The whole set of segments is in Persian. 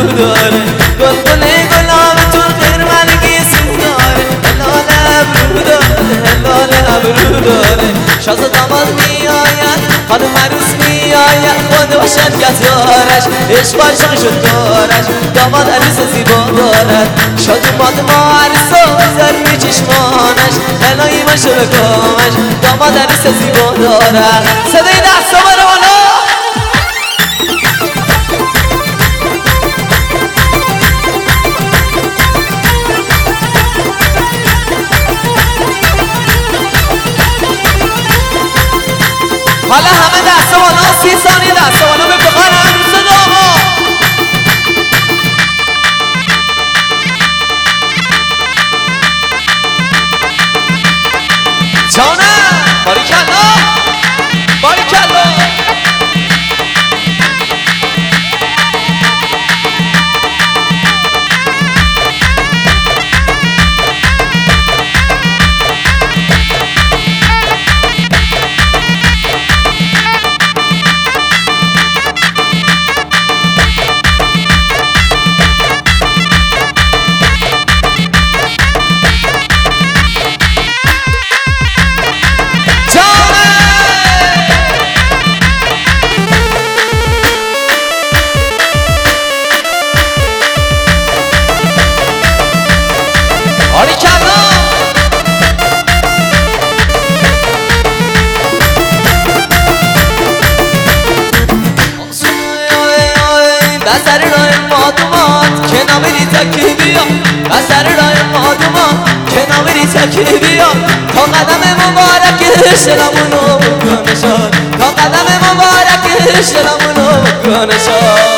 ابرو داره گلگل گلابتون خیرمرگی سو داره هلال ابرو داره هلال ابرو داره شازه داماد میآید خانم عروس میآید خود باشد گزارش عشق عاشقشو دارش داماد عروس زیبا دارد شاد اومد ما عروسا زرمی چشمانش هلایی باشه به کامش داماد عروس زیبا دارد صدای دستا بره بالا حالا همه دسته بالا 30 ثانیه دسته بالا به بخار عروس داماد جانم باریکلا باریکلا بسر راه مادومات که نامری تکی بیا بسر راه مادومات که نامری تکی بیا تا قدم مبارک شلمونو بکنه شاد تا قدم مبارک شلمونو بکنه شاد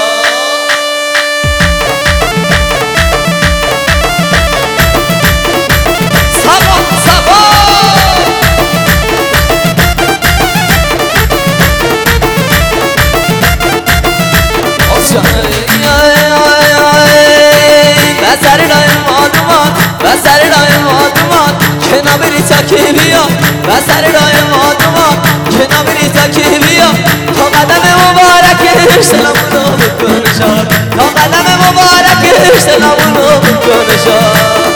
بسر راه مادومات بسر راه مادومات که نامری تکی بیا بسر راه مادومات که نامری تکی بیا تا قدم مبارک سلامونو بکنه شاد تا قدم مبارک سلامونو بکنه شاد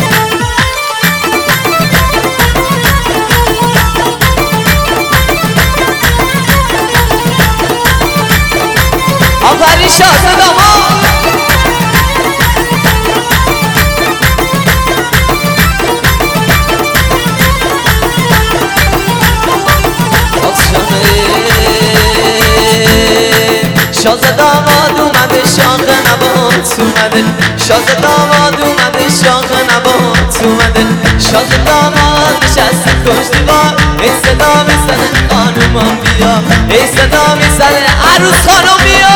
آفرین شازده داماد شازده داماد اومده شاخ نبات اومده شازده داماد اومده شاخ نبات اومده شازده داماد نشسته پشت دیوار ای صدا میزنه خانومان بیا ای صدا میزنه عروس خانوم بیا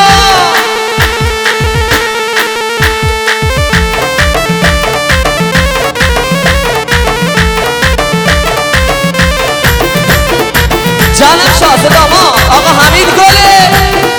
جانم شازده داماد آقا حمید گله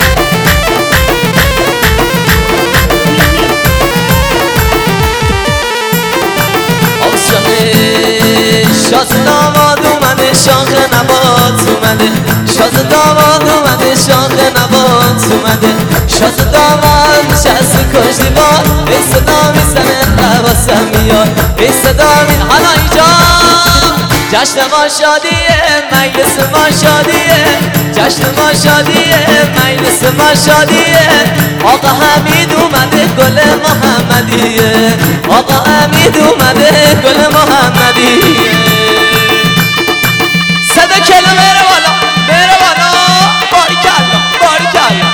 شازده داماد اومده شاخ نبات اومده شازده داماد اومده شاخ نبات اومده شازده داماد نشسته کش دیوار ای صدا میزنه حواسم میاد ای صدا حالا اینجا جشن ما شادیه مجلس ما شادیه جشن ما شادیه مجلس ما شادیه آقا حمید اومده گل محمدیه آقا حمید اومده گل محمدیه صدا کلو بره بالا بره بالا باریکلا باریکلا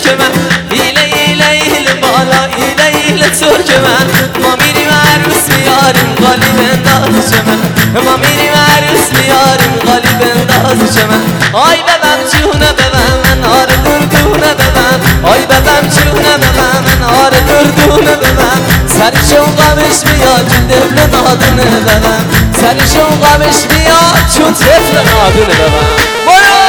من ایله ایله ایله بالا ایله ایله ترک من ما میریم عروس میاریم قالی بنداز چمن ما میریم عروس میاریم قالی بنداز چمن آی ببم جونه ببم من آر دردونه ببم آی ببم جونه ببم من آر دردونه ببم سر شوقمش میاد چون دل نادونه ببم سر شوقمش میاد چون طفل نادونه ببم برو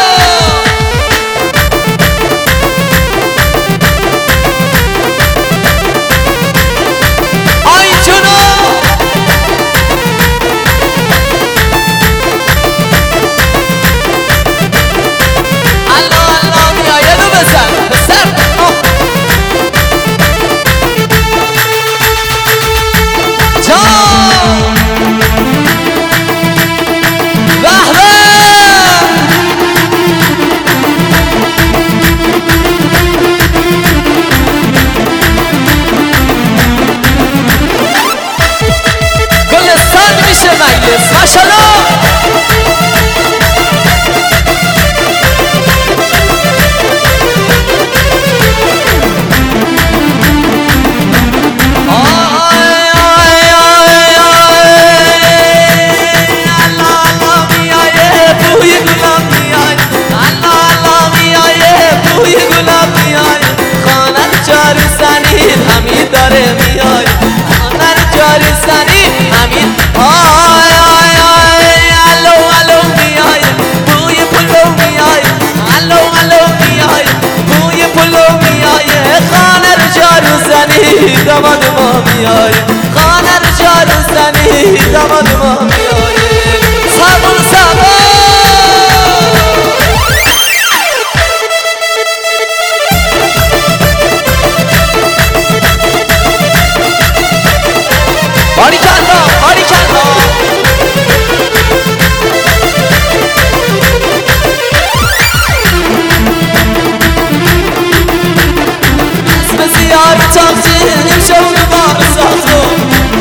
داماد ما میایه خانه رو جارو زنی داماد ما میایه سبون سبون باریکالله باریکالله اسم زیاری تاقچین شون بار سازو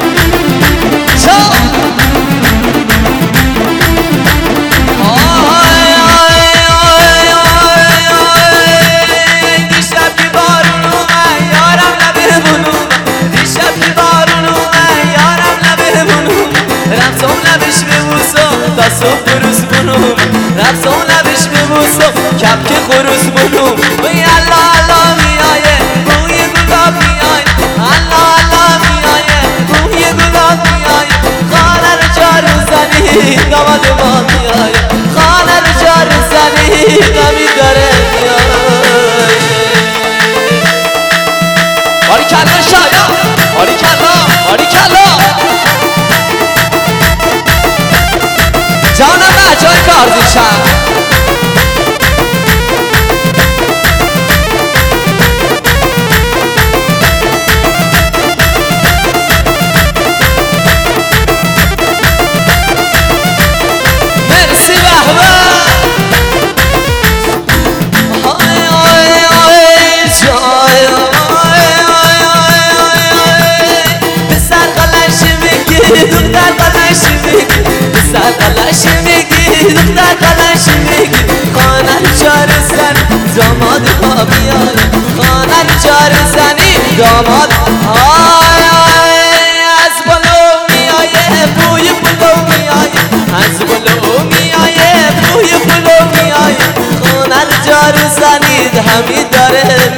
دیشب که بارون اومد یارم لبه بنوم دیشب که بارون اومد یارم لبه بنوم رفتم لبش ببوسم تا صبح خروس بنوم رفتم لبش ببوسم کپک خروس بنوم وی الله الله میایه بوی گلاب میایه الله الله میایه بوی گلاب میایه خانه رو جارو زنی داماد ما میایه خانه رو جارو زنی غمی داره میایه باریکالله شایا باریکالله باریکالله جانم بچه‌های کارزیشم مرسی بهبه پسر قلش میگی دختر قلش میگی پسر قلش میگی دختر قلش میگی خانه رو جار زنی داماد ما میایه خانه رو جار زنی داماد آی آی از بلو میایه بوی بلو میایه از بلو میایه بوی بلو میایه خانه رو جار زنی همی داره